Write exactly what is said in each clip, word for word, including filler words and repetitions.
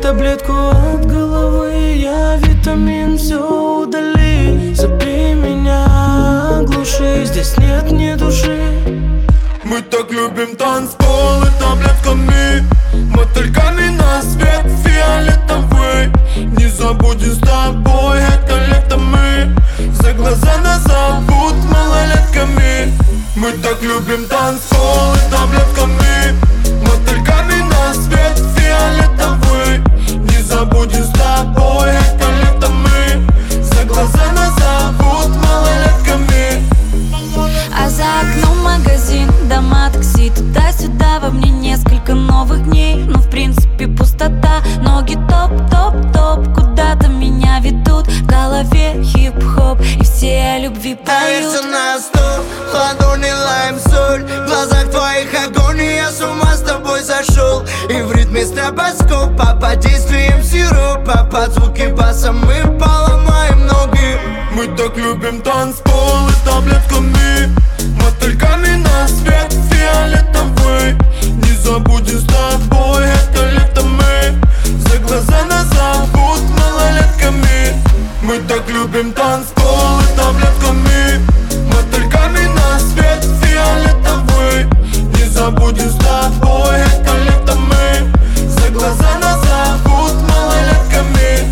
таблетку от головы, я витамин, все удали. Забей меня, оглуши, здесь нет ни души. Мы так любим танцполы таблетками, мотыльками на свет фиолетовый. Не забудем с тобой это лето мы, за глаза нас зовут малолетками. Мы так любим танцполы таблетками, мотыльками на свет фиолетовый. Не забудем с тобой это лето мы, за глаза нас зовут малолетками. А за окном магазин, дома, такси, туда-сюда. Во мне несколько новых дней, но в принципе пустота. Ноги топ-топ-топ, куда-то меня ведут. В голове хип-хоп, и все о любви поют. Ставишься на стол, ладони лайм, соль. В глазах твоих огонь, и я с ума с тобой сошел. И в ритме стробоскопа, под действием сиропа, под звуки баса мы поломаем ноги. Мы так любим танцполы таблетками, мотыльками на свет фиолетовый. Не забудем с тобой это лето мы, за глаза нас зовут малолетками. Мы так любим танцполы таблетками, мотыльками на свет фиолетовый. Не забудем с тобой это лето мы, за глаза нас зовут малолетками.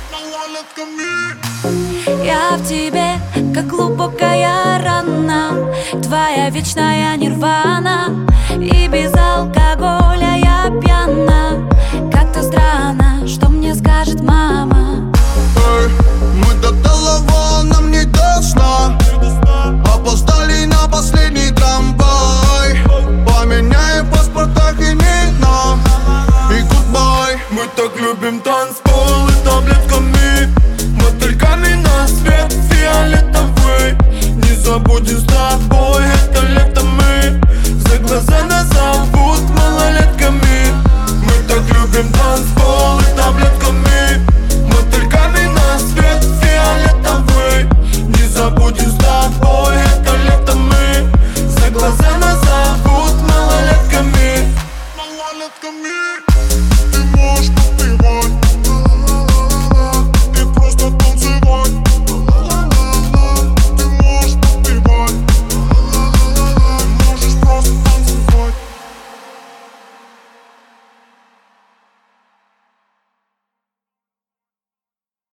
Я в тебе, как глубокая рана, твоя вечная нирвана. И без алкоголя я пьяна. Как-то странно, что мне скажет мама. Мы до талого нам